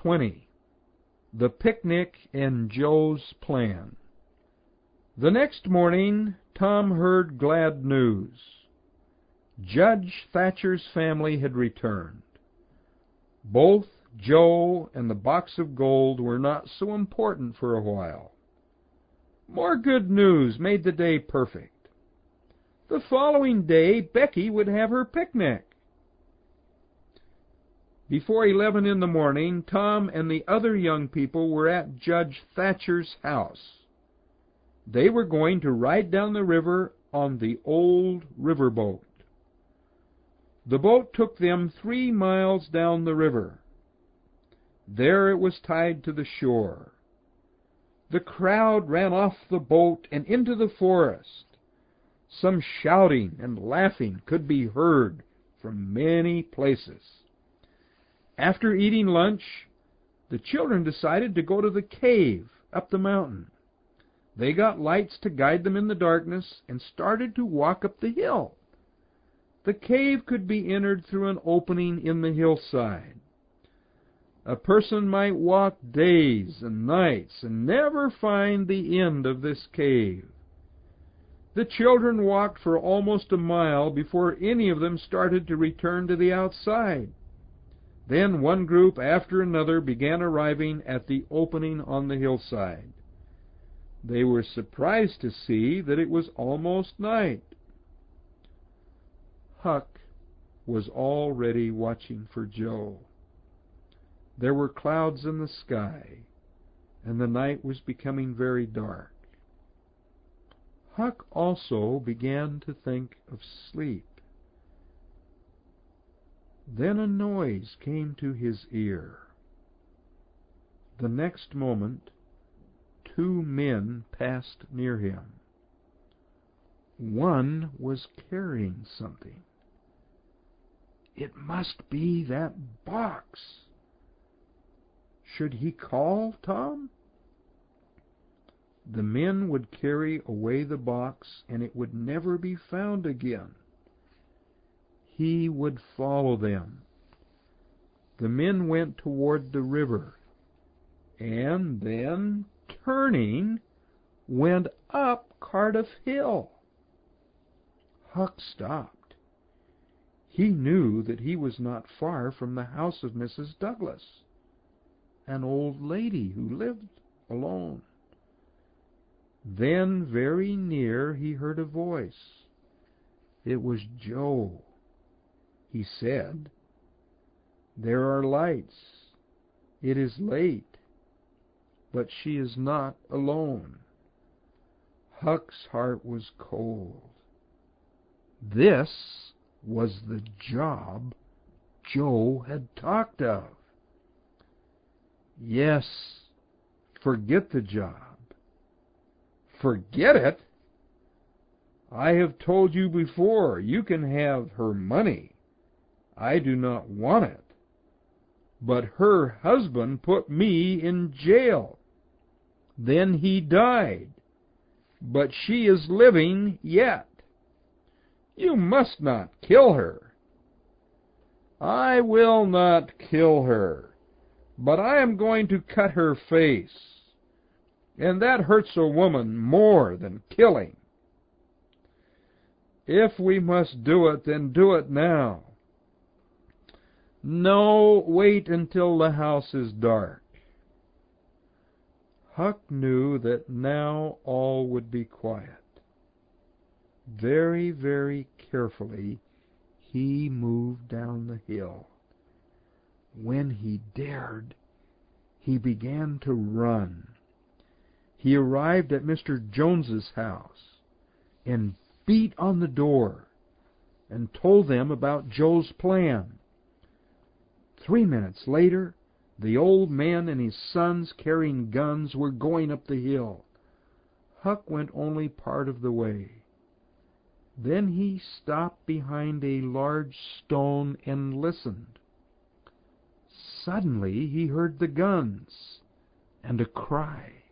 20. The Picnic and Joe's Plan. The next morning Tom heard glad news. Judge Thatcher's family had returned. Both Joe and the box of gold were not so important for a while. More good news made the day perfect. The following day Becky would have her picnic. Before 11 in the morning, Tom and the other young people were at Judge Thatcher's house. They were going to ride down the river on the old riverboat. The boat took them 3 miles down the river. There it was tied to the shore. The crowd ran off the boat and into the forest. Some shouting and laughing could be heard from many places. After eating lunch, the children decided to go to the cave up the mountain. They got lights to guide them in the darkness and started to walk up the hill. The cave could be entered through an opening in the hillside. A person might walk days and nights and never find the end of this cave. The children walked for almost a mile before any of them started to return to the outside. Then one group after another began arriving at the opening on the hillside. They were surprised to see that it was almost night. Huck was already watching for Joe. There were clouds in the sky, and the night was becoming very dark. Huck also began to think of sleep. Then a noise came to his ear. The next moment, 2 men passed near him. One was carrying something. It must be that box. Should he call Tom? The men would carry away the box, and it would never be found again. He would follow them. The men went toward the river, and then, turning, went up Cardiff Hill. Huck stopped. He knew that he was not far from the house of Mrs. Douglas, an old lady who lived alone. Then, very near, he heard a voice. It was Joe. He said, "There are lights. It is late, but she is not alone." Huck's heart was cold. This was the job Joe had talked of. Yes, forget the job. Forget it? I have told you before, you can have her money. I do not want it. But her husband put me in jail. Then he died. But she is living yet. You must not kill her. I will not kill her, but I am going to cut her face. And that hurts a woman more than killing. If we must do it, then do it now. No, wait until the house is dark. Huck knew that now all would be quiet. Very, very carefully, he moved down the hill. When he dared, he began to run. He arrived at Mr. Jones's house and beat on the door and told them about Joe's plan. 3 minutes later, the old man and his sons carrying guns were going up the hill. Huck went only part of the way. Then he stopped behind a large stone and listened. Suddenly he heard the guns and a cry.